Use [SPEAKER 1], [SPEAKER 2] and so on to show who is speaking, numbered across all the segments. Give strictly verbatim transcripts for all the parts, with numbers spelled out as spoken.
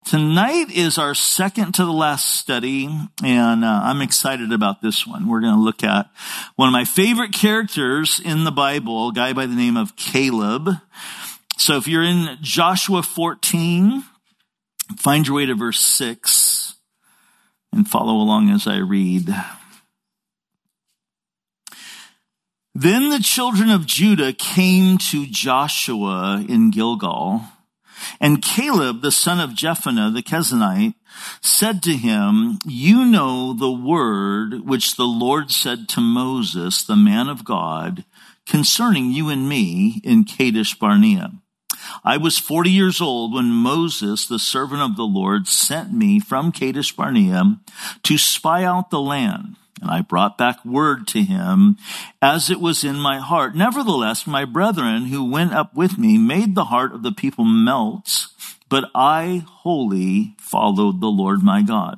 [SPEAKER 1] Tonight is our second to the last study, and uh, I'm excited about this one. We're going to look at one of my favorite characters in the Bible, a guy by the name of Caleb. So if you're in Joshua fourteen, find your way to verse six and follow along as I read. Then the children of Judah came to Joshua in Gilgal, and Caleb, the son of Jephunneh the Kenizzite, said to him, "You know the word which the Lord said to Moses, the man of God, concerning you and me in Kadesh Barnea. I was forty years old when Moses, the servant of the Lord, sent me from Kadesh Barnea to spy out the land. And I brought back word to him as it was in my heart. Nevertheless, my brethren who went up with me made the heart of the people melt, but I wholly followed the Lord my God.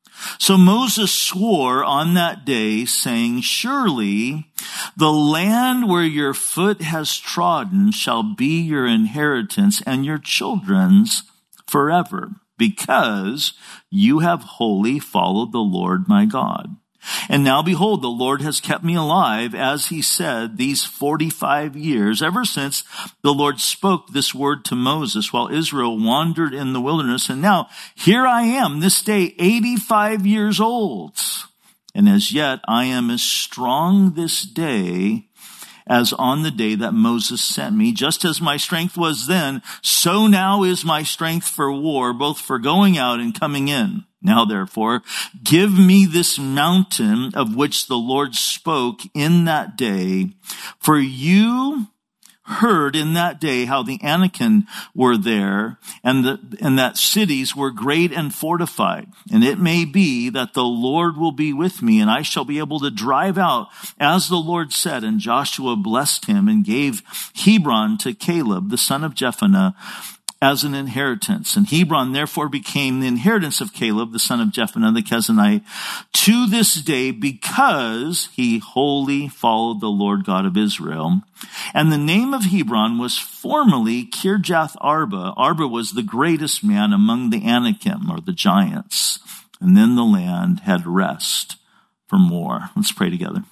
[SPEAKER 1] So Moses swore on that day, saying, surely the land where your foot has trodden shall be your inheritance and your children's forever, because you have wholly followed the Lord my God. And now behold, the Lord has kept me alive, as he said, these forty-five years, ever since the Lord spoke this word to Moses while Israel wandered in the wilderness. And now here I am this day, eighty-five years old. And as yet I am as strong this day as on the day that Moses sent me. Just as my strength was then, so now is my strength for war, both for going out and coming in. Now, therefore, give me this mountain of which the Lord spoke in that day. For you heard in that day how the Anakim were there, and, the, and that cities were great and fortified. And it may be that the Lord will be with me, and I shall be able to drive out, as the Lord said. And Joshua blessed him and gave Hebron to Caleb, the son of Jephunneh, as an inheritance. And Hebron therefore became the inheritance of Caleb, the son of Jephunneh the Kenizzite, to this day, because he wholly followed the Lord God of Israel. And the name of Hebron was formerly Kirjath Arba. Arba was the greatest man among the Anakim, or the giants. And then the land had rest from war. Let's pray together.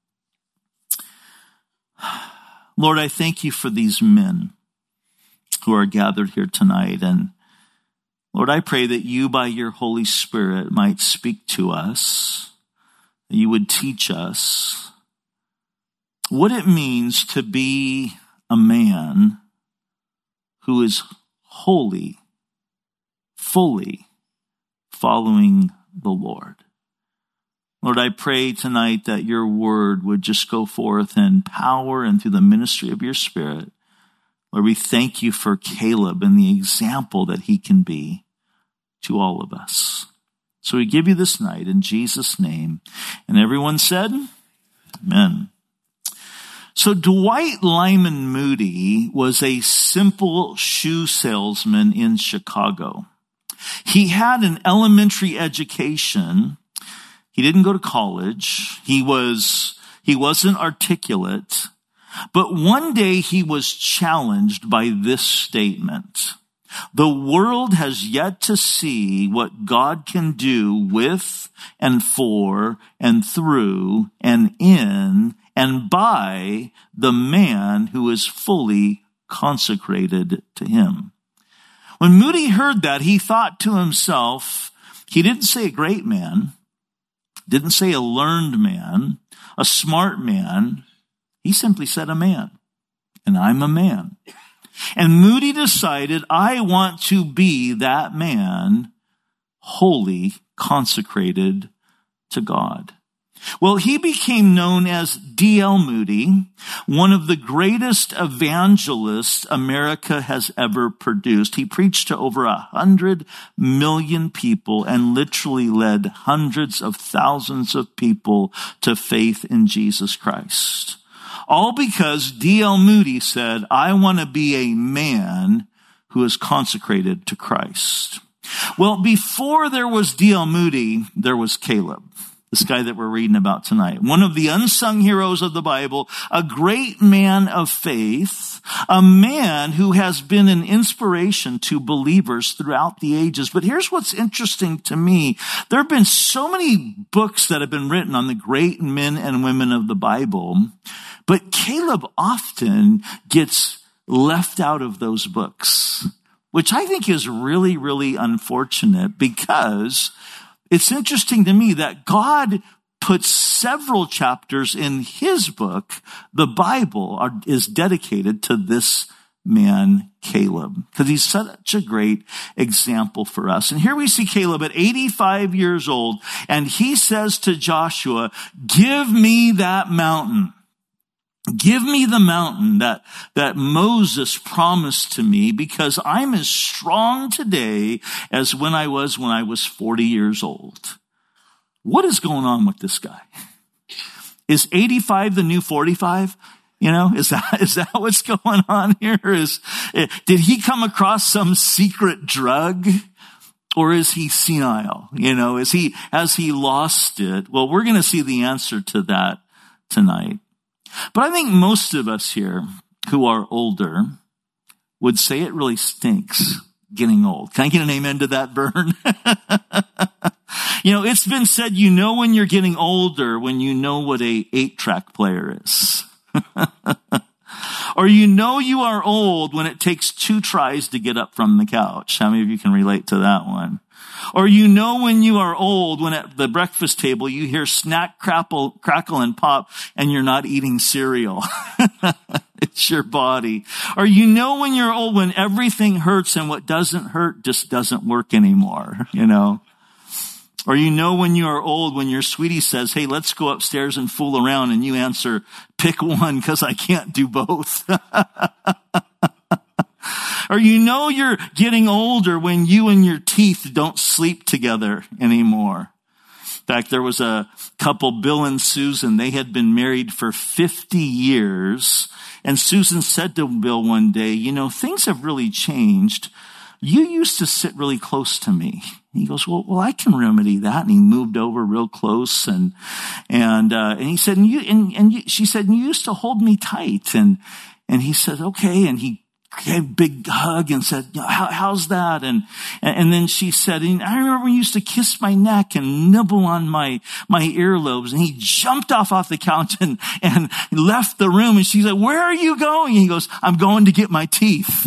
[SPEAKER 1] Lord, I thank you for these men who are gathered here tonight. And Lord, I pray that you, by your Holy Spirit, might speak to us, that you would teach us what it means to be a man who is wholly, fully following the Lord. Lord, I pray tonight that your word would just go forth in power and through the ministry of your Spirit. Lord, we thank you for Caleb and the example that he can be to all of us. So we give you this night in Jesus' name. And everyone said, amen. So Dwight Lyman Moody was a simple shoe salesman in Chicago. He had an elementary education. He didn't go to college. He was, he wasn't articulate. But one day he was challenged by this statement: the world has yet to see what God can do with and for and through and in and by the man who is fully consecrated to him. When Moody heard that, he thought to himself, he didn't say a great man, didn't say a learned man, a smart man. He simply said a man, and I'm a man. And Moody decided, I want to be that man, wholly consecrated to God. Well, he became known as D L Moody, one of the greatest evangelists America has ever produced. He preached to over a hundred million people and literally led hundreds of thousands of people to faith in Jesus Christ. All because D L Moody said, I want to be a man who is consecrated to Christ. Well, before there was D L Moody, there was Caleb. This guy that we're reading about tonight. One of the unsung heroes of the Bible, a great man of faith, a man who has been an inspiration to believers throughout the ages. But here's what's interesting to me. There have been so many books that have been written on the great men and women of the Bible, but Caleb often gets left out of those books, which I think is really, really unfortunate, because it's interesting to me that God puts several chapters in his book, the Bible, are, is dedicated to this man, Caleb, because he's such a great example for us. And here we see Caleb at eighty-five years old, and he says to Joshua, give me that mountain. Give me the mountain that, that Moses promised to me, because I'm as strong today as when I was when I was forty years old. What is going on with this guy? Is eighty-five the new forty-five? You know, is that, is that what's going on here? Is, did he come across some secret drug? Or is he senile? You know, is he, has he lost it? Well, we're going to see the answer to that tonight. But I think most of us here who are older would say it really stinks getting old. Can I get an amen to that, Vern? You know, it's been said, you know when you're getting older when you know what a eight-track player is. Or you know you are old when it takes two tries to get up from the couch. How many of you can relate to that one? Or you know when you are old when at the breakfast table you hear snack, crackle, crackle, and pop, and you're not eating cereal. It's your body. Or you know when you're old when everything hurts and what doesn't hurt just doesn't work anymore, you know. Or you know when you are old when your sweetie says, hey, let's go upstairs and fool around, and you answer, pick one because I can't do both. Or you know you're getting older when you and your teeth don't sleep together anymore. In fact, there was a couple, Bill and Susan. They had been married for fifty years. And Susan said to Bill one day, you know, things have really changed. You used to sit really close to me. He goes, well, well, I can remedy that. And he moved over real close. And, and, uh, and he said, and you, and, and you, she said, and you used to hold me tight. And, and he said, okay. And he gave a big hug and said, How, how's that? And, and then she said, and I remember when you used to kiss my neck and nibble on my, my earlobes. And he jumped off off the couch and, and left the room. And she said, where are you going? And he goes, I'm going to get my teeth.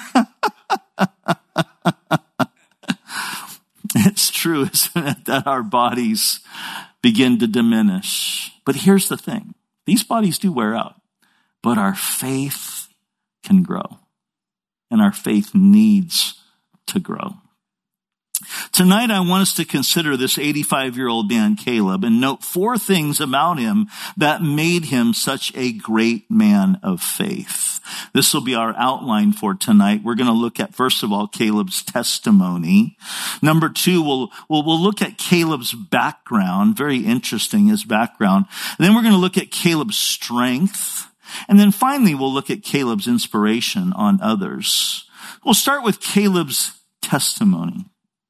[SPEAKER 1] It's true, isn't it, that our bodies begin to diminish. But here's the thing. These bodies do wear out, but our faith can grow. And our faith needs to grow. Tonight, I want us to consider this eighty-five-year-old man, Caleb, and note four things about him that made him such a great man of faith. This will be our outline for tonight. We're going to look at, first of all, Caleb's testimony. Number two, we'll, we'll, we'll look at Caleb's background. Very interesting, his background. And then we're going to look at Caleb's strength. And then finally, we'll look at Caleb's inspiration on others. We'll start with Caleb's testimony.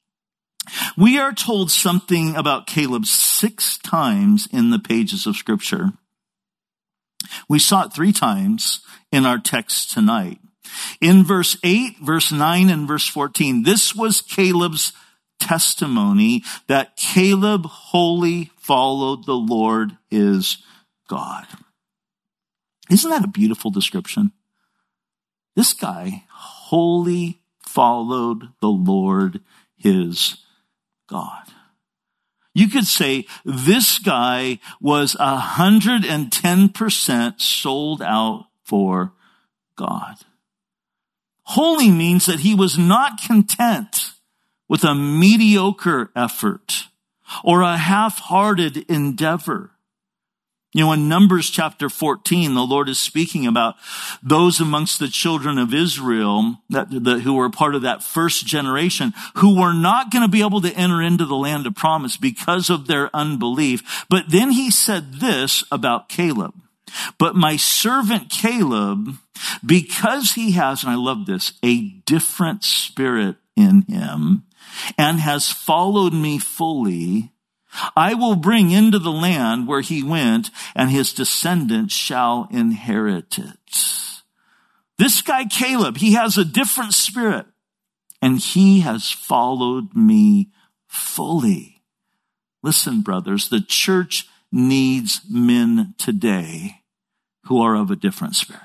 [SPEAKER 1] We are told something about Caleb six times in the pages of Scripture. We saw it three times in our text tonight. In verse eight, verse nine, and verse fourteen, this was Caleb's testimony that Caleb wholly followed the Lord his God. Isn't that a beautiful description? This guy wholly followed the Lord his God. You could say this guy was one hundred ten percent sold out for God. Holy means that he was not content with a mediocre effort or a half-hearted endeavor. You know, in Numbers chapter fourteen, the Lord is speaking about those amongst the children of Israel that, the, who were part of that first generation who were not going to be able to enter into the land of promise because of their unbelief. But then he said this about Caleb. But my servant Caleb, because he has, and I love this, a different spirit in him and has followed me fully, I will bring into the land where he went, and his descendants shall inherit it. This guy Caleb, he has a different spirit, and he has followed me fully. Listen, brothers, the church needs men today who are of a different spirit.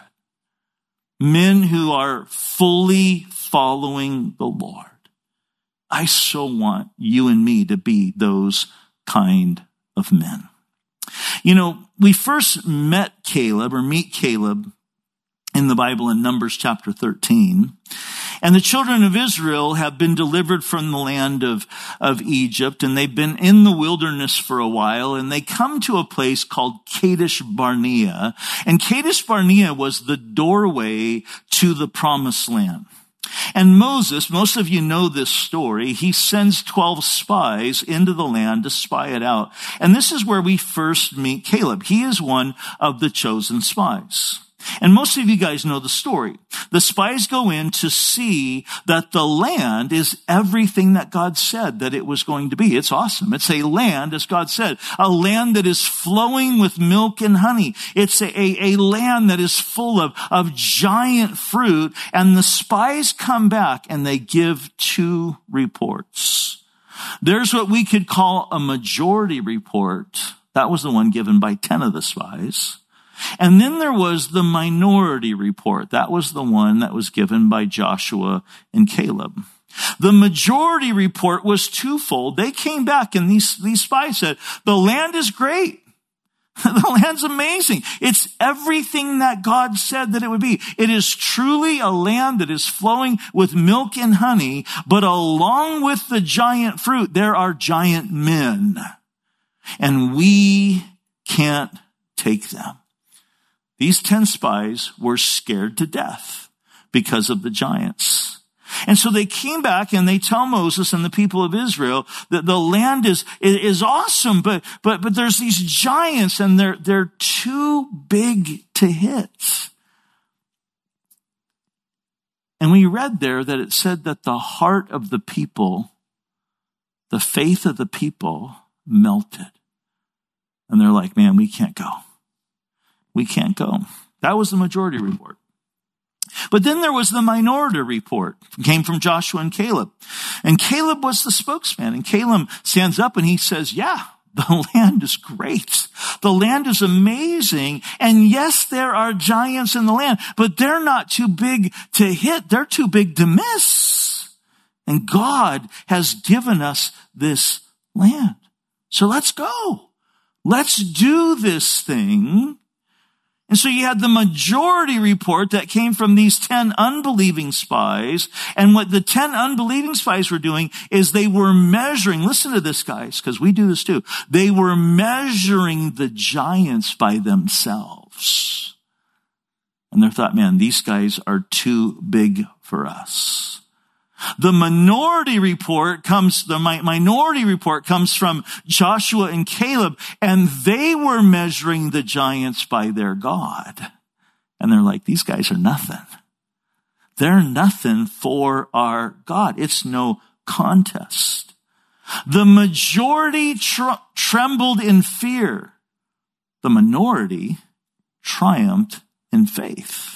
[SPEAKER 1] Men who are fully following the Lord. I so want you and me to be those kind of men. You know, we first met Caleb or meet Caleb in the Bible in Numbers chapter thirteen. And the children of Israel have been delivered from the land of, of Egypt, and they've been in the wilderness for a while, and they come to a place called Kadesh Barnea. And Kadesh Barnea was the doorway to the promised land. And Moses, most of you know this story, he sends twelve spies into the land to spy it out. And this is where we first meet Caleb. He is one of the chosen spies. And most of you guys know the story. The spies go in to see that the land is everything that God said that it was going to be. It's awesome. It's a land, as God said, a land that is flowing with milk and honey. It's a, a, a land that is full of, of giant fruit. And the spies come back and they give two reports. There's what we could call a majority report. That was the one given by ten of the spies. And then there was the minority report. That was the one that was given by Joshua and Caleb. The majority report was twofold. They came back and these, these spies said, the land is great. The land's amazing. It's everything that God said that it would be. It is truly a land that is flowing with milk and honey, but along with the giant fruit, there are giant men. And we can't take them. These ten spies were scared to death because of the giants. And so they came back and they tell Moses and the people of Israel that the land is, is awesome, but, but, but there's these giants and they're, they're too big to hit. And we read there that it said that the heart of the people, the faith of the people melted. And they're like, man, we can't go. We can't go. That was the majority report. But then there was the minority report. It came from Joshua and Caleb. And Caleb was the spokesman. And Caleb stands up and he says, yeah, the land is great. The land is amazing. And yes, there are giants in the land, but they're not too big to hit. They're too big to miss. And God has given us this land. So let's go. Let's do this thing. And so you had the majority report that came from these ten unbelieving spies. And what the ten unbelieving spies were doing is they were measuring, listen to this, guys, because we do this too. They were measuring the giants by themselves. And they thought, man, these guys are too big for us. The minority report comes, the minority report comes from Joshua and Caleb, and they were measuring the giants by their God. And they're like, these guys are nothing. They're nothing for our God. It's no contest. The majority tr- trembled in fear. The minority triumphed in faith.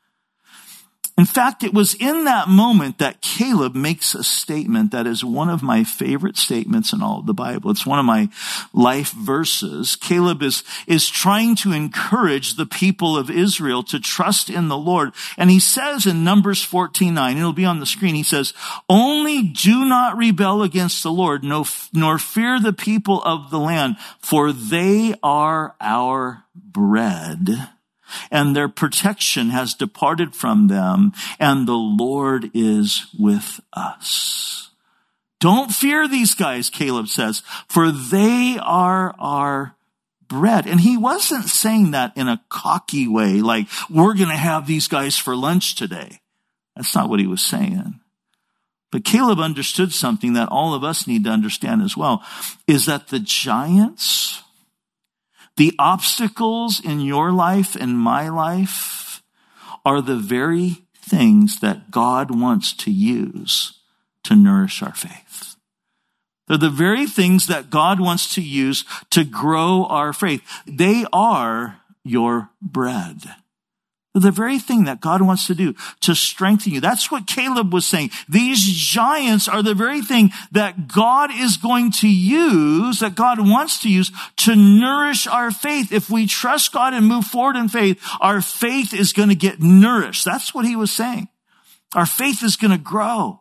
[SPEAKER 1] In fact, it was in that moment that Caleb makes a statement that is one of my favorite statements in all of the Bible. It's one of my life verses. Caleb is, is trying to encourage the people of Israel to trust in the Lord. And he says in Numbers fourteen nine, it'll be on the screen, he says, only do not rebel against the Lord, no, nor fear the people of the land, for they are our bread. And their protection has departed from them, and the Lord is with us. Don't fear these guys, Caleb says, for they are our bread. And he wasn't saying that in a cocky way, like, we're going to have these guys for lunch today. That's not what he was saying. But Caleb understood something that all of us need to understand as well, is that the giants, the obstacles in your life and my life are the very things that God wants to use to nourish our faith. They're the very things that God wants to use to grow our faith. They are your bread. They're the very thing that God wants to do to strengthen you. That's what Caleb was saying. These giants are the very thing that God is going to use, that God wants to use to nourish our faith. If we trust God and move forward in faith, our faith is going to get nourished. That's what he was saying. Our faith is going to grow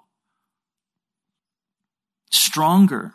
[SPEAKER 1] stronger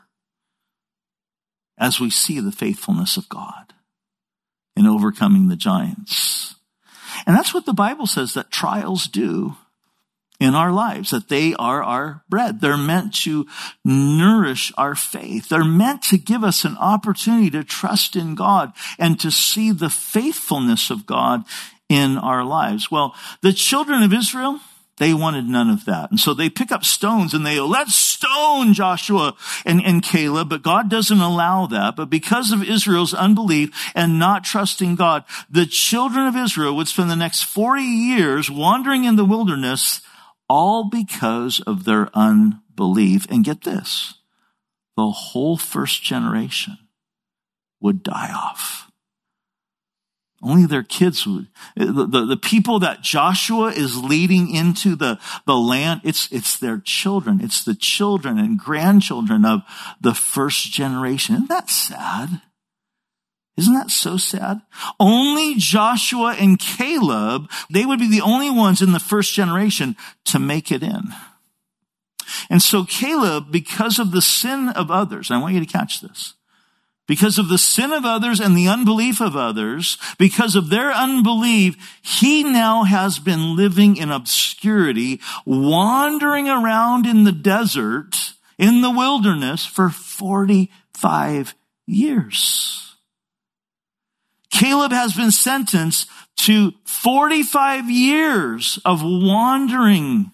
[SPEAKER 1] as we see the faithfulness of God in overcoming the giants. And that's what the Bible says that trials do in our lives, that they are our bread. They're meant to nourish our faith. They're meant to give us an opportunity to trust in God and to see the faithfulness of God in our lives. Well, the children of Israel, they wanted none of that. And so they pick up stones and they go, let's stone Joshua and, and Caleb. But God doesn't allow that. But because of Israel's unbelief and not trusting God, the children of Israel would spend the next forty years wandering in the wilderness, all because of their unbelief. And get this, the whole first generation would die off. Only their kids would. The, the, the people that Joshua is leading into the, the land, it's, it's their children. It's the children and grandchildren of the first generation. Isn't that sad? Isn't that so sad? Only Joshua and Caleb, they would be the only ones in the first generation to make it in. And so Caleb, because of the sin of others, and I want you to catch this, because of the sin of others and the unbelief of others, because of their unbelief, he now has been living in obscurity, wandering around in the desert, in the wilderness for forty-five years. Caleb has been sentenced to forty-five years of wandering,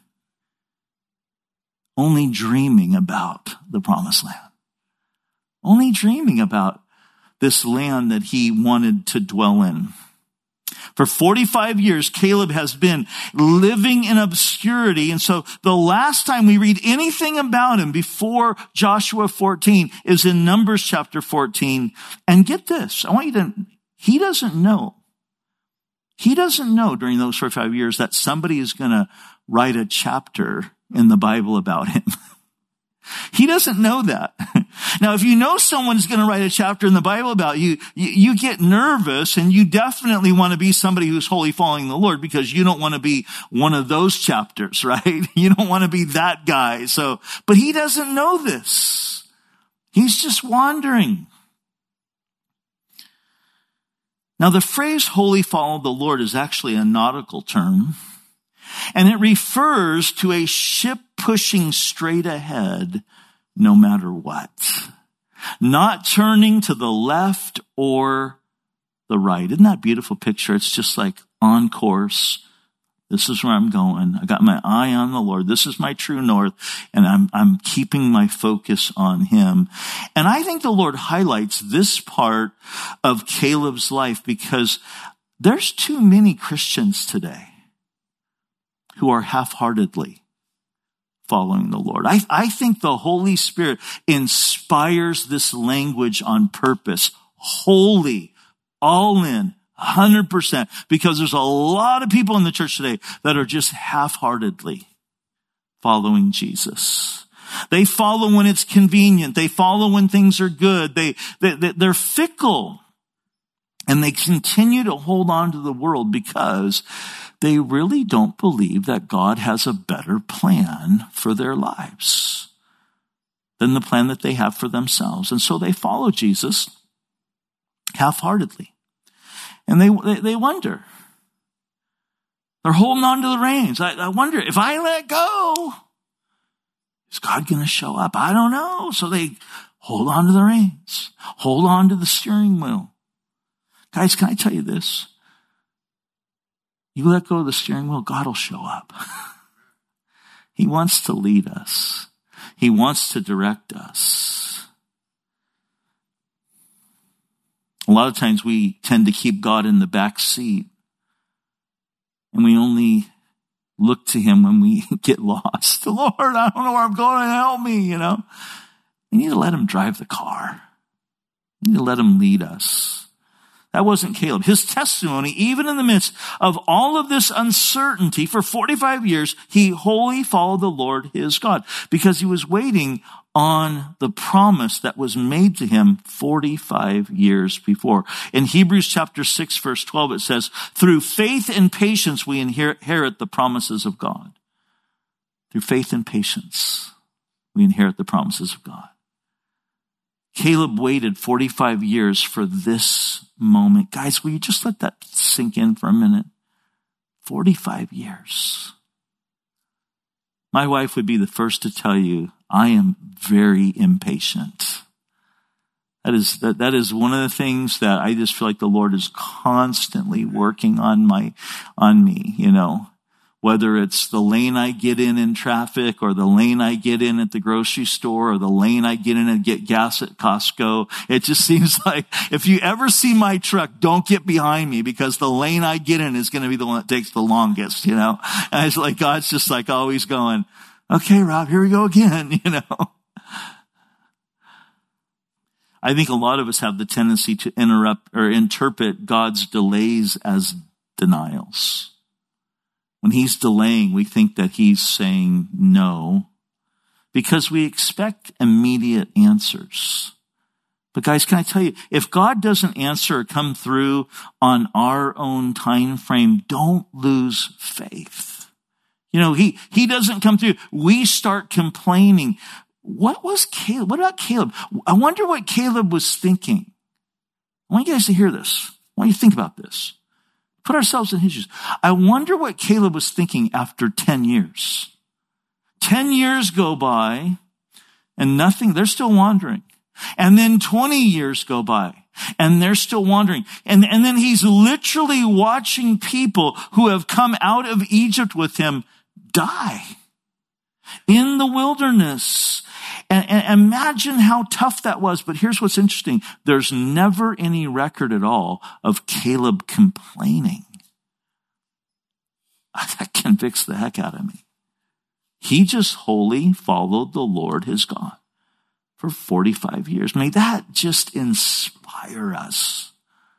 [SPEAKER 1] only dreaming about the promised land. Only dreaming about this land that he wanted to dwell in. For forty-five years, Caleb has been living in obscurity. And so the last time we read anything about him before Joshua fourteen is in Numbers chapter fourteen. And get this, I want you to, he doesn't know. He doesn't know during those forty-five years that somebody is going to write a chapter in the Bible about him. He doesn't know that. Now, if you know someone's going to write a chapter in the Bible about you, you, you get nervous, and you definitely want to be somebody who's wholly following the Lord, because you don't want to be one of those chapters, right? You don't want to be that guy. So, but he doesn't know this. He's just wandering. Now, the phrase wholly follow the Lord is actually a nautical term, and it refers to a ship pushing straight ahead no matter what, not turning to the left or the right. Isn't that a beautiful picture? It's just like on course. This is where I'm going. I got my eye on the Lord. This is my true north, and I'm, I'm keeping my focus on him. And I think the Lord highlights this part of Caleb's life because there's too many Christians today who are half-heartedly following the Lord. I, I think the Holy Spirit inspires this language on purpose. Wholly, all in, one hundred percent. Because there's a lot of people in the church today that are just half-heartedly following Jesus. They follow when it's convenient. They follow when things are good. They, they, they're fickle. And they continue to hold on to the world because they really don't believe that God has a better plan for their lives than the plan that they have for themselves. And so they follow Jesus half-heartedly. And they, they, they wonder. They're holding on to the reins. I, I wonder, if I let go, is God going to show up? I don't know. So they hold on to the reins, hold on to the steering wheel. Guys, can I tell you this? You let go of the steering wheel, God will show up. He wants to lead us. He wants to direct us. A lot of times we tend to keep God in the back seat, and we only look to him when we get lost. Lord, I don't know where I'm going, help me, you know. We need to let him drive the car. We need to let him lead us. That wasn't Caleb. His testimony, even in the midst of all of this uncertainty, for forty-five years, he wholly followed the Lord his God because he was waiting on the promise that was made to him forty-five years before. In Hebrews chapter six, verse twelve, it says, through faith and patience, we inherit the promises of God. Through faith and patience, we inherit the promises of God. Caleb waited forty-five years for this moment. Guys, will you just let that sink in for a minute? forty-five years. My wife would be the first to tell you, I am very impatient. That is, that, that is one of the things that I just feel like the Lord is constantly working on my, on me, you know. Whether it's the lane I get in in traffic or the lane I get in at the grocery store or the lane I get in and get gas at Costco. It just seems like if you ever see my truck, don't get behind me because the lane I get in is going to be the one that takes the longest, you know. And it's like God's just like always going, okay, Rob, here we go again, you know. I think a lot of us have the tendency to interrupt or interpret God's delays as denials. When he's delaying, we think that he's saying no because we expect immediate answers. But guys, can I tell you, if God doesn't answer or come through on our own time frame, don't lose faith. You know, he, he doesn't come through. We start complaining. What was Caleb? What about Caleb? I wonder what Caleb was thinking. I want you guys to hear this. I want you to think about this. Put ourselves in his shoes. I wonder what Caleb was thinking after ten years. Ten years go by and nothing, they're still wandering. And then twenty years go by and they're still wandering. And, and then he's literally watching people who have come out of Egypt with him die in the wilderness. And, and imagine how tough that was. But here's what's interesting. There's never any record at all of Caleb complaining. That convicts the heck out of me. He just wholly followed the Lord his God for forty-five years. May that just inspire us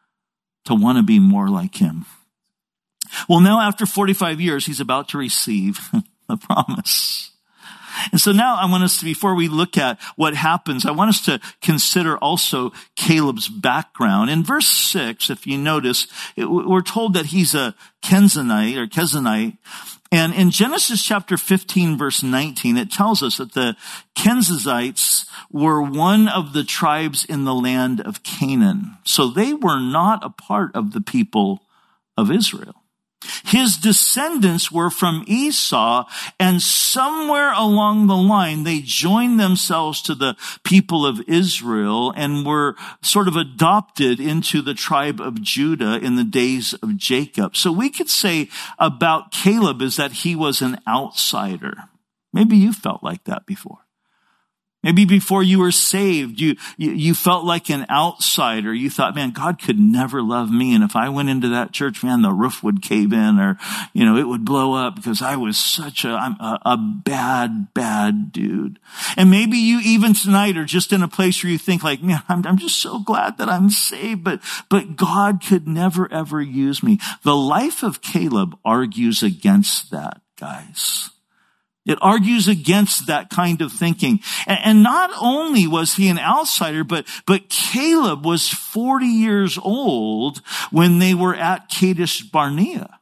[SPEAKER 1] to want to be more like him. Well, now after forty-five years, he's about to receive the promise. And so now I want us to, before we look at what happens, I want us to consider also Caleb's background. In verse six, if you notice, it, we're told that he's a Kenizzite or Kenizzite. And in Genesis chapter fifteen, verse nineteen, it tells us that the Kenizzites were one of the tribes in the land of Canaan. So they were not a part of the people of Israel. His descendants were from Esau, and somewhere along the line, they joined themselves to the people of Israel and were sort of adopted into the tribe of Judah in the days of Jacob. So we could say about Caleb is that he was an outsider. Maybe you felt like that before. Maybe before you were saved, you, you, you felt like an outsider. You thought, man, God could never love me. And if I went into that church, man, the roof would cave in or, you know, it would blow up because I was such a, I'm a, a bad, bad dude. And maybe you even tonight are just in a place where you think like, man, I'm, I'm just so glad that I'm saved, but, but God could never, ever use me. The life of Caleb argues against that, guys. It argues against that kind of thinking. And not only was he an outsider, but, but Caleb was forty years old when they were at Kadesh Barnea,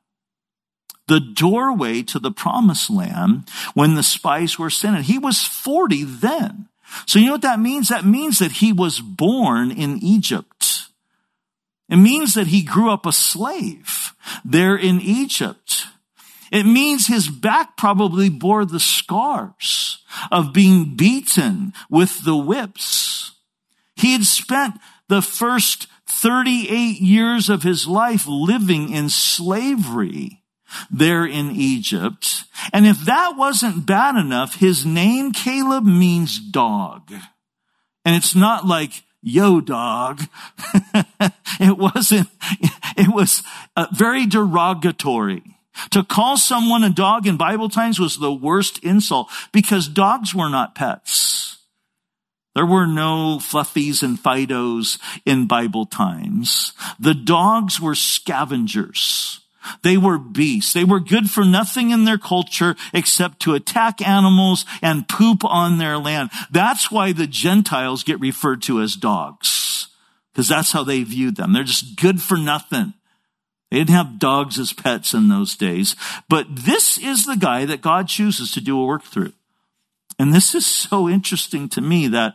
[SPEAKER 1] the doorway to the promised land when the spies were sent. And he was forty then. So you know what that means? That means that he was born in Egypt. It means that he grew up a slave there in Egypt. It means his back probably bore the scars of being beaten with the whips. He had spent the first thirty-eight years of his life living in slavery there in Egypt. And if that wasn't bad enough, his name, Caleb, means dog. And it's not like, yo, dog. It wasn't, it was uh, very derogatory. To call someone a dog in Bible times was the worst insult because dogs were not pets. There were no fluffies and Fidos in Bible times. The dogs were scavengers. They were beasts. They were good for nothing in their culture except to attack animals and poop on their land. That's why the Gentiles get referred to as dogs, because that's how they viewed them. They're just good for nothing. They didn't have dogs as pets in those days. But this is the guy that God chooses to do a work through. And this is so interesting to me that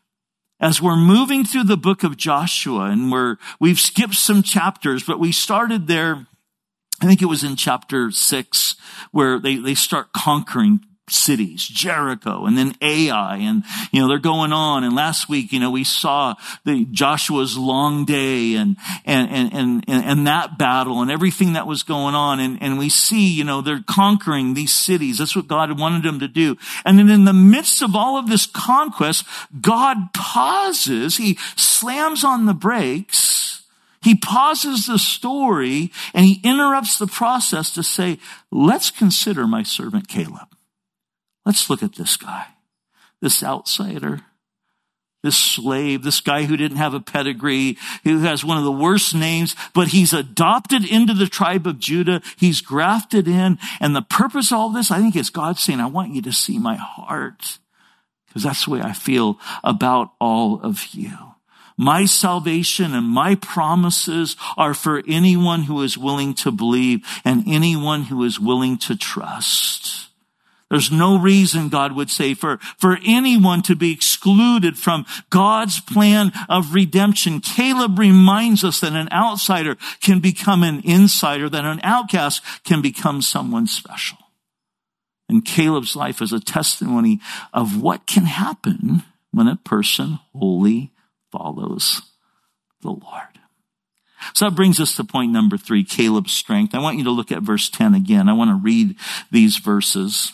[SPEAKER 1] as we're moving through the book of Joshua, and we're, we've skipped some chapters, but we started there, I think it was in chapter six, where they, they start conquering cities, Jericho, and then Ai, and, you know, they're going on. And last week, you know, we saw the Joshua's long day and, and, and, and, and that battle and everything that was going on. And, and we see, you know, they're conquering these cities. That's what God wanted them to do. And then in the midst of all of this conquest, God pauses. He slams on the brakes. He pauses the story and he interrupts the process to say, let's consider my servant Caleb. Let's look at this guy, this outsider, this slave, this guy who didn't have a pedigree, who has one of the worst names, but he's adopted into the tribe of Judah. He's grafted in. And the purpose of all this, I think, is God saying, I want you to see my heart, because that's the way I feel about all of you. My salvation and my promises are for anyone who is willing to believe and anyone who is willing to trust. There's no reason, God would say, for, for anyone to be excluded from God's plan of redemption. Caleb reminds us that an outsider can become an insider, that an outcast can become someone special. And Caleb's life is a testimony of what can happen when a person wholly follows the Lord. So that brings us to point number three, Caleb's strength. I want you to look at verse ten again. I want to read these verses.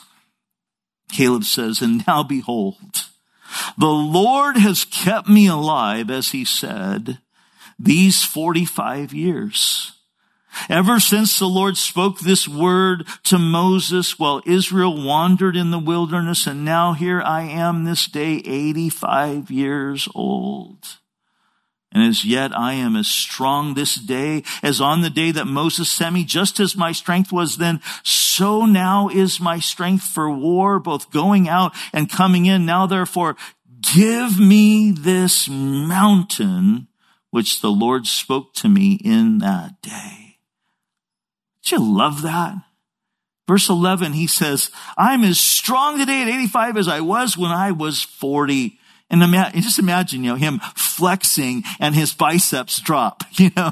[SPEAKER 1] Caleb says, and now behold, the Lord has kept me alive, as he said, these forty-five years. Ever since the Lord spoke this word to Moses while Israel wandered in the wilderness, and now here I am this day, eighty-five years old. And as yet I am as strong this day as on the day that Moses sent me. Just as my strength was then, so now is my strength for war, both going out and coming in. Now therefore, give me this mountain which the Lord spoke to me in that day. Don't you love that? Verse eleven, he says, I'm as strong today at eighty-five as I was when I was forty. And just imagine, you know, him flexing and his biceps drop, you know.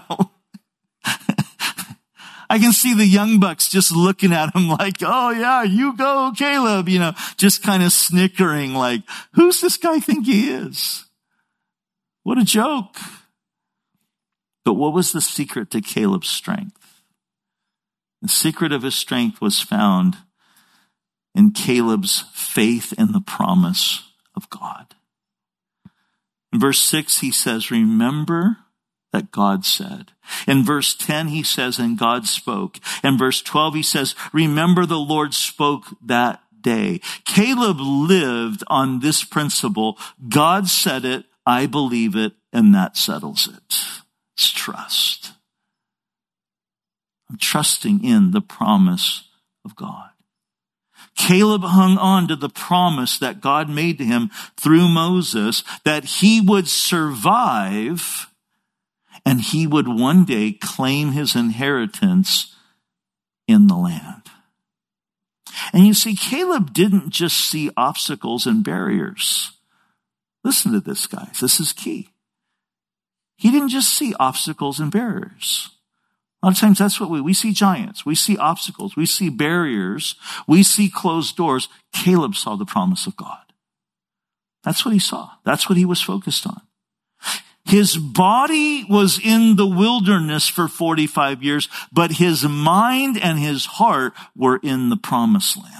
[SPEAKER 1] I can see the young bucks just looking at him like, oh yeah, you go, Caleb, you know, just kind of snickering like, who's this guy think he is? What a joke. But what was the secret to Caleb's strength? The secret of his strength was found in Caleb's faith in the promise of God. In verse six, he says, remember that God said. In verse ten, he says, and God spoke. In verse twelve, he says, remember the Lord spoke that day. Caleb lived on this principle. God said it, I believe it, and that settles it. It's trust. I'm trusting in the promise of God. Caleb hung on to the promise that God made to him through Moses, that he would survive and he would one day claim his inheritance in the land. And you see, Caleb didn't just see obstacles and barriers. Listen to this, guys. This is key. He didn't just see obstacles and barriers. A lot of times that's what we, we see giants. We see obstacles. We see barriers. We see closed doors. Caleb saw the promise of God. That's what he saw. That's what he was focused on. His body was in the wilderness for forty-five years, but his mind and his heart were in the promised land.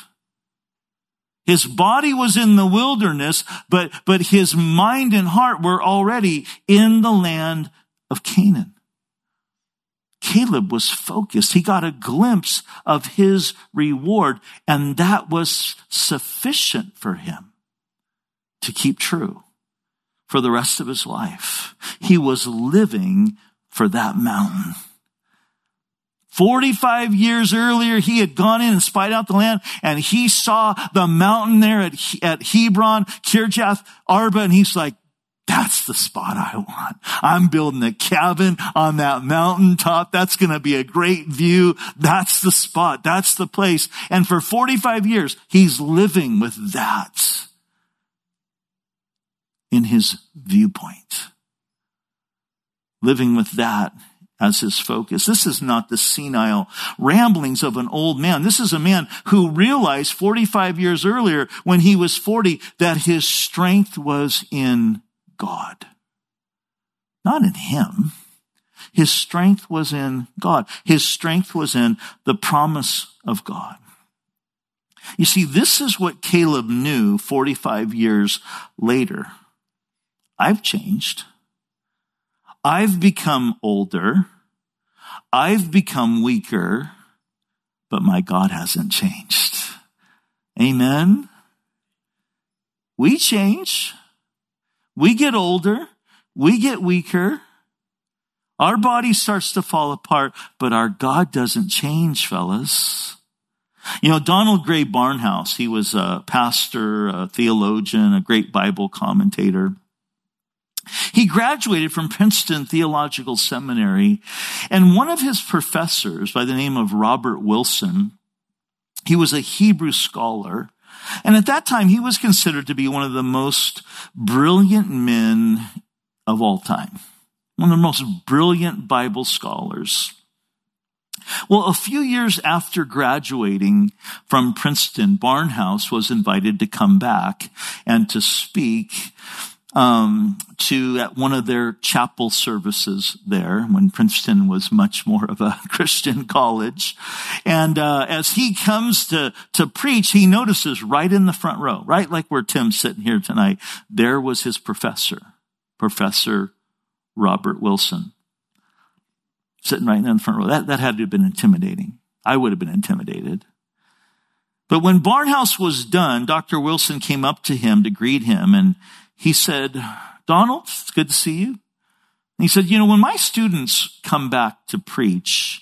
[SPEAKER 1] His body was in the wilderness, but, but his mind and heart were already in the land of Canaan. Caleb was focused. He got a glimpse of his reward, and that was sufficient for him to keep true for the rest of his life. He was living for that mountain. forty-five years earlier, he had gone in and spied out the land, and he saw the mountain there at, at Hebron, Kirjath Arba, and he's like, that's the spot I want. I'm building a cabin on that mountaintop. That's going to be a great view. That's the spot. That's the place. And for forty-five years, he's living with that in his viewpoint. Living with that as his focus. This is not the senile ramblings of an old man. This is a man who realized forty-five years earlier when he was forty that his strength was in God. Not in him. His strength was in God. His strength was in the promise of God. You see, this is what Caleb knew forty-five years later. I've changed. I've become older. I've become weaker, but my God hasn't changed. Amen. We change. We get older. We get weaker. Our body starts to fall apart, but our God doesn't change, fellas. You know, Donald Gray Barnhouse, he was a pastor, a theologian, a great Bible commentator. He graduated from Princeton Theological Seminary, and one of his professors by the name of Robert Wilson, he was a Hebrew scholar, and at that time he was considered to be one of the most brilliant men of all time, one of the most brilliant Bible scholars. Well, a few years after graduating from Princeton, Barnhouse was invited to come back and to speak Um, to at one of their chapel services there when Princeton was much more of a Christian college. And uh, as he comes to, to preach, he notices right in the front row, right like where Tim's sitting here tonight, there was his professor, Professor Robert Wilson, sitting right in the front row. That, that had to have been intimidating. I would have been intimidated. But when Barnhouse was done, Doctor Wilson came up to him to greet him, and he said, Donald, it's good to see you. And he said, you know, when my students come back to preach,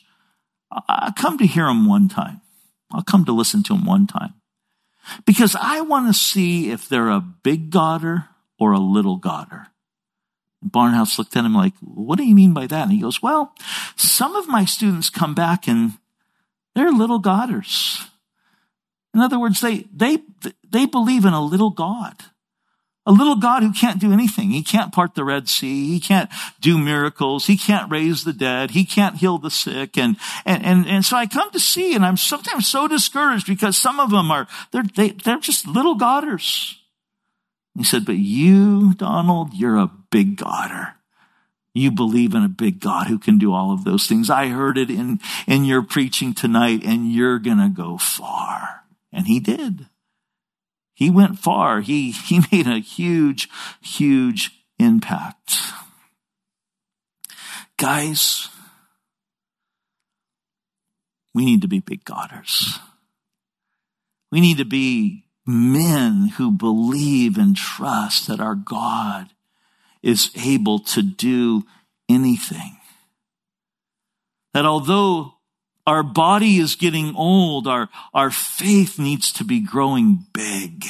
[SPEAKER 1] I come to hear them one time. I'll come to listen to them one time. Because I want to see if they're a big Godder or a little Godder. And Barnhouse looked at him like, what do you mean by that? And he goes, well, some of my students come back and they're little Godders. In other words, they, they, they believe in a little God. A little God who can't do anything. He can't part the Red Sea. He can't do miracles. He can't raise the dead. He can't heal the sick. And, and, and, and so I come to see, and I'm sometimes so discouraged because some of them are, they're, they, they're just little Godders. He said, but you, Donald, you're a big Godder. You believe in a big God who can do all of those things. I heard it in, in your preaching tonight, and you're going to go far. And he did. He went far. He, he made a huge, huge impact. Guys, we need to be big Godders. We need to be men who believe and trust that our God is able to do anything. That although our body is getting old, our, our faith needs to be growing big.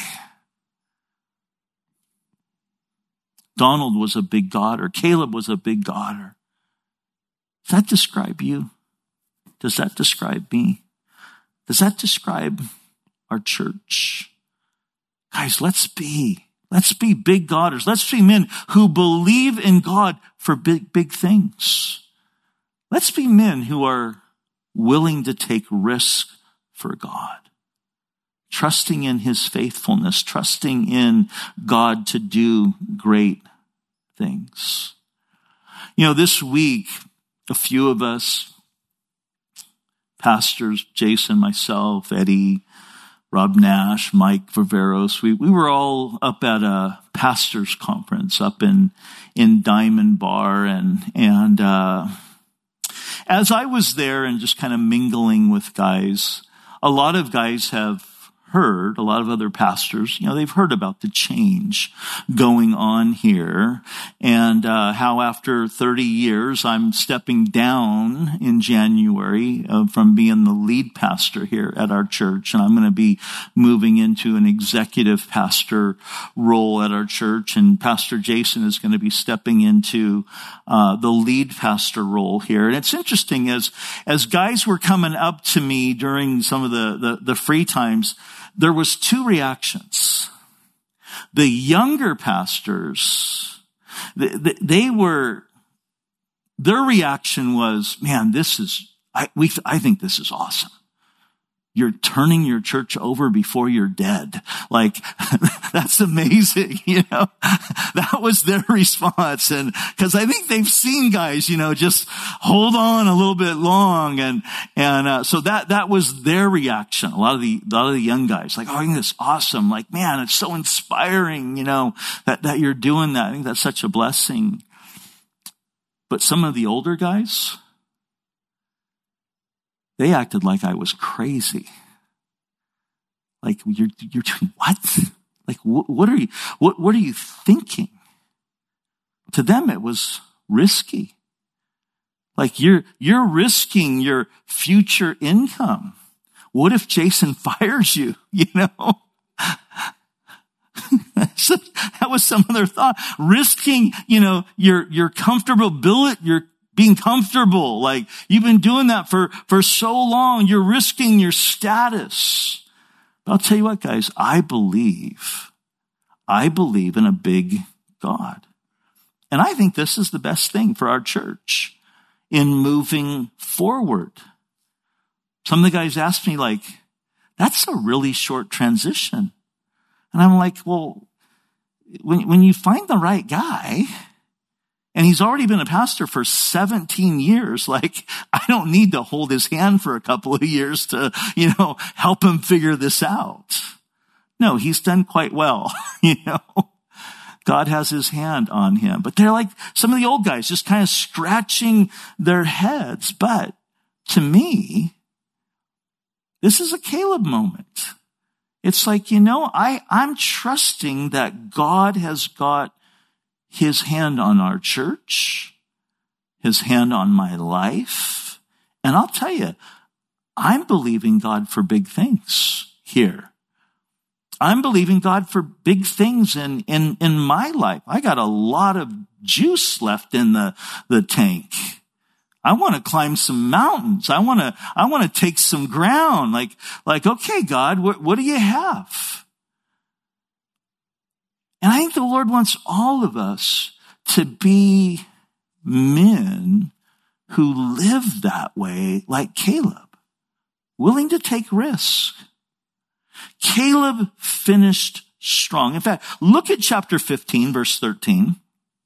[SPEAKER 1] Donald was a big Godder. Caleb was a big Godder. Does that describe you? Does that describe me? Does that describe our church? Guys, let's be, let's be big Godders. Let's be men who believe in God for big, big things. Let's be men who are willing to take risk for God, trusting in his faithfulness, trusting in God to do great things. You know, this week, a few of us, pastors, Jason, myself, Eddie, Rob Nash, Mike Viveros, we, we were all up at a pastor's conference up in, in Diamond Bar, and, and, uh, as I was there and just kind of mingling with guys, a lot of guys have heard, a lot of other pastors, you know, they've heard about the change going on here and uh, how after thirty years, I'm stepping down in January uh, from being the lead pastor here at our church. And I'm going to be moving into an executive pastor role at our church. And Pastor Jason is going to be stepping into uh, the lead pastor role here. And it's interesting as, as guys were coming up to me during some of the, the, the free times, there was two reactions. The younger pastors, they, they were, their reaction was, man, this is, I, we, I think this is awesome. You're turning your church over before you're dead. Like, that's amazing, you know? That was their response. And, cause I think they've seen guys, you know, just hold on a little bit long. And, and, uh, so that, that was their reaction. A lot of the, a lot of the young guys, like, oh, I think that's awesome. Like, man, it's so inspiring, you know, that, that you're doing that. I think that's such a blessing. But some of the older guys, they acted like I was crazy. Like, you're, you're doing what? Like, what, what are you, what, what are you thinking? To them, it was risky. Like, you're, you're risking your future income. What if Jason fires you? You know? So that was some of their thought. Risking, you know, your, your comfortability, your being comfortable, like you've been doing that for, for so long, you're risking your status. But I'll tell you what, guys, I believe, I believe in a big God. And I think this is the best thing for our church in moving forward. Some of the guys asked me like, that's a really short transition. And I'm like, well, when, when you find the right guy, and he's already been a pastor for seventeen years. Like, I don't need to hold his hand for a couple of years to, you know, help him figure this out. No, he's done quite well. You know, God has his hand on him. But they're like some of the old guys just kind of scratching their heads. But to me, this is a Caleb moment. It's like, you know, I, I'm trusting that God has got his hand on our church, his hand on my life. And I'll tell you, I'm believing God for big things here. I'm believing God for big things in, in, in my life. I got a lot of juice left in the, the tank. I want to climb some mountains. I want to, I want to take some ground. Like, like, okay, God, what, what do you have? And I think the Lord wants all of us to be men who live that way like Caleb, willing to take risk. Caleb finished strong. In fact, look at chapter fifteen, verse thirteen.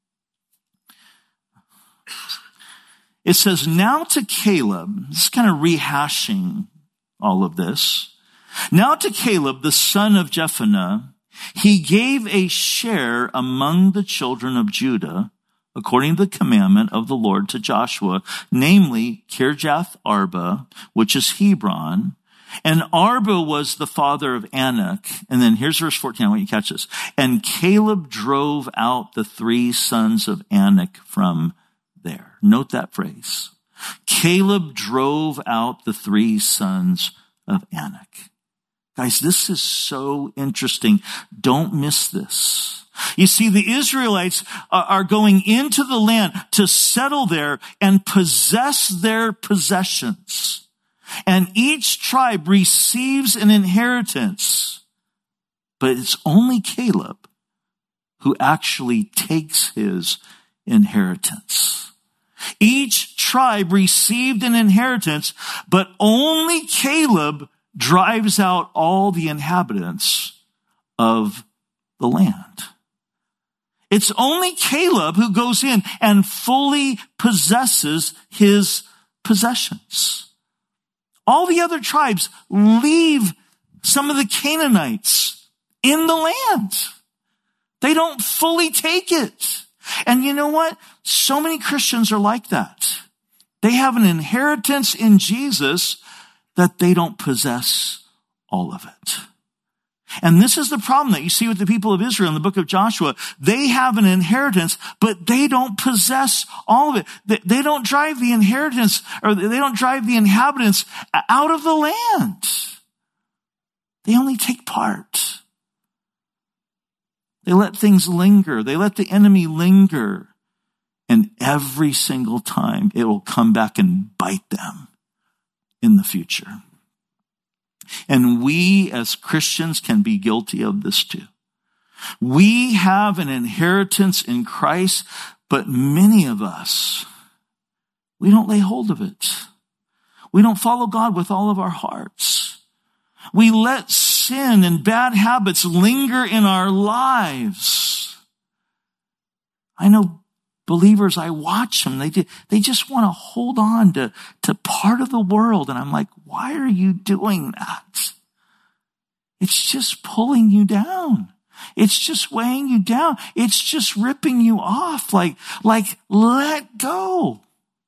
[SPEAKER 1] It says, now to Caleb, this is kind of rehashing all of this. Now to Caleb, the son of Jephunneh, he gave a share among the children of Judah, according to the commandment of the Lord to Joshua, namely Kirjath Arba, which is Hebron. And Arba was the father of Anak. And then here's verse fourteen. I want you to catch this. And Caleb drove out the three sons of Anak from there. Note that phrase. Caleb drove out the three sons of Anak. Guys, this is so interesting. Don't miss this. You see, the Israelites are going into the land to settle there and possess their possessions. And each tribe receives an inheritance. But it's only Caleb who actually takes his inheritance. Each tribe received an inheritance, but only Caleb drives out all the inhabitants of the land. It's only Caleb who goes in and fully possesses his possessions. All the other tribes leave some of the Canaanites in the land. They don't fully take it. And you know what? So many Christians are like that. They have an inheritance in Jesus that they don't possess all of it. And this is the problem that you see with the people of Israel in the book of Joshua. They have an inheritance, but they don't possess all of it. They, they don't drive the inheritance, or they don't drive the inhabitants out of the land. They only take part. They let things linger. They let the enemy linger. And every single time it will come back and bite them in the future. And we as Christians can be guilty of this too. We have an inheritance in Christ, but many of us, we don't lay hold of it. We don't follow God with all of our hearts. We let sin and bad habits linger in our lives. I know believers, I watch them. They, they just want to hold on to, to part of the world. And I'm like, why are you doing that? It's just pulling you down. It's just weighing you down. It's just ripping you off. Like, like, let go.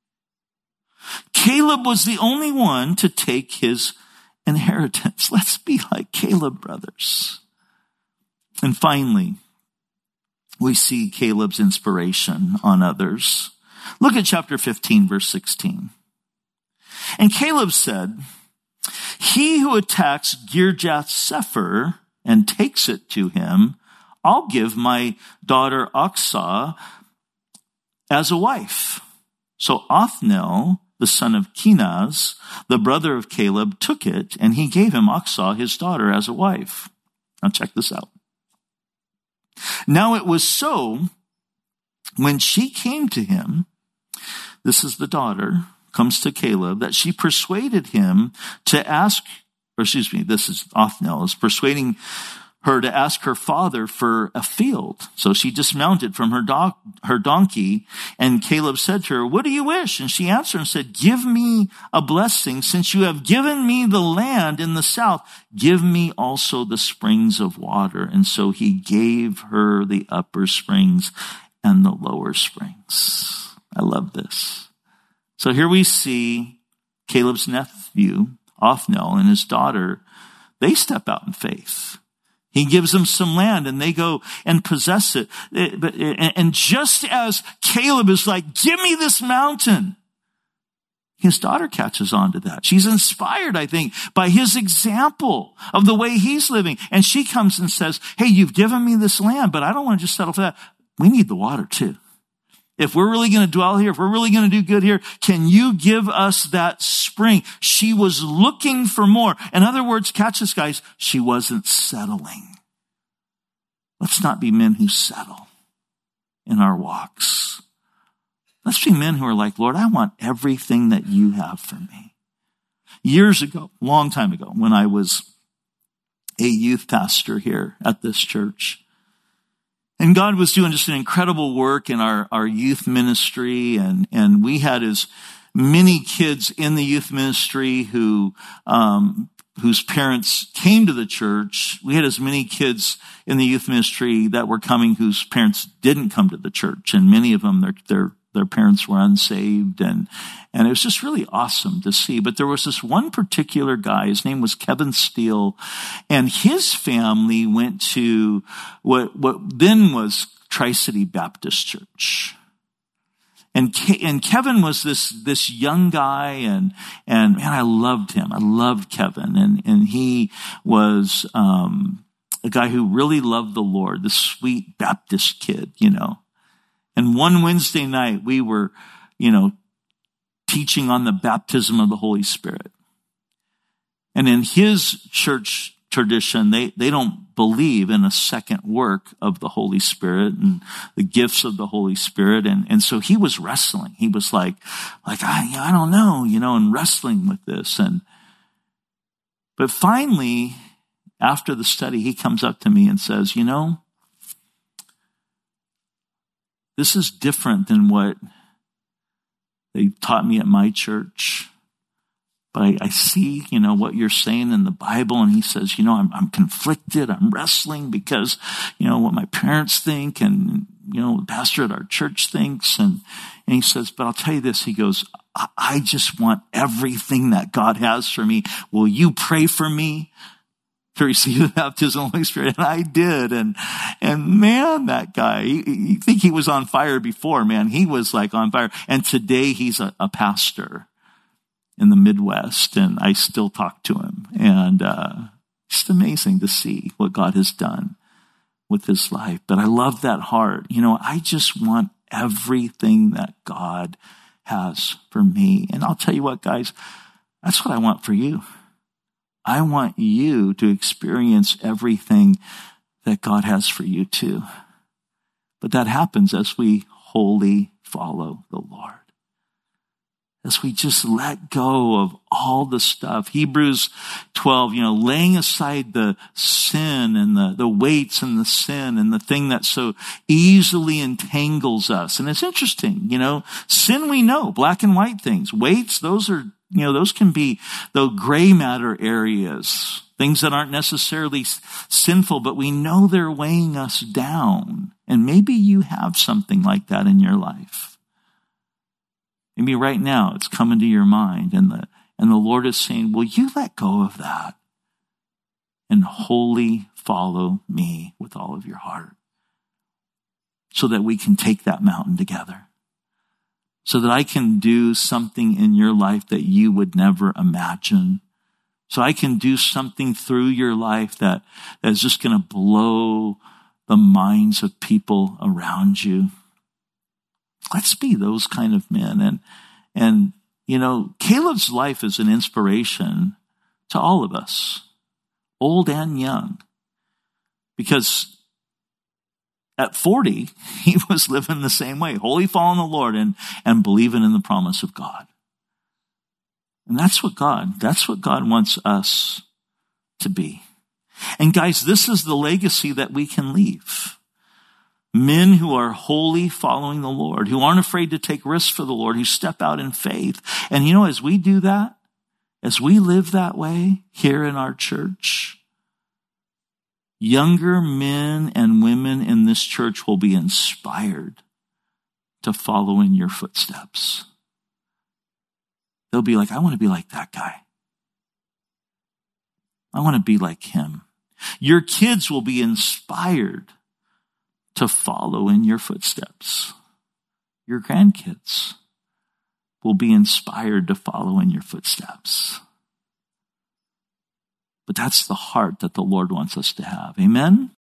[SPEAKER 1] Caleb was the only one to take his inheritance. Let's be like Caleb, brothers. And finally, we see Caleb's inspiration on others. Look at chapter fifteen, verse sixteen. And Caleb said, he who attacks Kirjath-Sepher and takes it to him, I'll give my daughter Achsah as a wife. So Othniel, the son of Kenaz, the brother of Caleb, took it, and he gave him Achsah, his daughter, as a wife. Now check this out. Now it was so, when she came to him, this is the daughter, comes to Caleb, that she persuaded him to ask, or excuse me, this is Othniel, is persuading her to ask her father for a field. So she dismounted from her, do- her donkey, and Caleb said to her, what do you wish? And she answered and said, give me a blessing. Since you have given me the land in the south, give me also the springs of water. And so he gave her the upper springs and the lower springs. I love this. So here we see Caleb's nephew, Othniel, and his daughter. They step out in faith. He gives them some land and they go and possess it. And just as Caleb is like, give me this mountain, his daughter catches on to that. She's inspired, I think, by his example of the way he's living. And she comes and says, hey, you've given me this land, but I don't want to just settle for that. We need the water too. If we're really going to dwell here, if we're really going to do good here, can you give us that spring? She was looking for more. In other words, catch this, guys, she wasn't settling. Let's not be men who settle in our walks. Let's be men who are like, Lord, I want everything that you have for me. Years ago, long time ago, when I was a youth pastor here at this church, and God was doing just an incredible work in our, our youth ministry. And, and we had as many kids in the youth ministry who, um, whose parents came to the church. We had as many kids in the youth ministry that were coming whose parents didn't come to the church. And many of them, their, their, their parents were unsaved. And, and it was just really awesome to see. But there was this one particular guy, his name was Kevin Steele, and his family went to what, what then was Tri-City Baptist Church. And, Ke- and Kevin was this, this young guy, and, and man, I loved him. I loved Kevin. And, and he was, um, a guy who really loved the Lord, this sweet Baptist kid, you know. And one Wednesday night, we were, you know, teaching on the baptism of the Holy Spirit. And in his church tradition, they, they don't believe in a second work of the Holy Spirit and the gifts of the Holy Spirit. And, and so he was wrestling. He was like, like, I, I don't know, you know, and wrestling with this. And, but finally, after the study, he comes up to me and says, you know, this is different than what they taught me at my church. But I, I see, you know, what you're saying in the Bible. And he says, you know, I'm, I'm conflicted. I'm wrestling because, you know, what my parents think and, you know, the pastor at our church thinks. And, and he says, but I'll tell you this. He goes, I, I just want everything that God has for me. Will you pray for me? to receive the baptism of the Holy Spirit. And I did. And, and man, that guy, you, you think he was on fire before, man. He was like on fire. And today he's a, a pastor in the Midwest, and I still talk to him. And, uh, it's amazing to see what God has done with his life. But I love that heart. You know, I just want everything that God has for me. And I'll tell you what, guys, that's what I want for you. I want you to experience everything that God has for you too. But that happens as we wholly follow the Lord. As we just let go of all the stuff. Hebrews twelve, you know, laying aside the sin and the, the weights and the sin and the thing that so easily entangles us. And it's interesting, you know, sin we know, black and white things. Weights, those are, you know, those can be the gray matter areas, things that aren't necessarily sinful, but we know they're weighing us down. And maybe you have something like that in your life. Maybe right now it's coming to your mind, and the, and the Lord is saying, will you let go of that and wholly follow me with all of your heart, so that we can take that mountain together, so that I can do something in your life that you would never imagine, so I can do something through your life that, that is just going to blow the minds of people around you. Let's be those kind of men. And, and, you know, Caleb's life is an inspiration to all of us, old and young, because at forty, he was living the same way, wholly following the Lord and, and believing in the promise of God. And that's what God, that's what God wants us to be. And guys, this is the legacy that we can leave. Men who are wholly following the Lord, who aren't afraid to take risks for the Lord, who step out in faith. And you know, as we do that, as we live that way here in our church, younger men and women in this church will be inspired to follow in your footsteps. They'll be like, I want to be like that guy. I want to be like him. Your kids will be inspired to follow in your footsteps. Your grandkids will be inspired to follow in your footsteps. But that's the heart that the Lord wants us to have. Amen?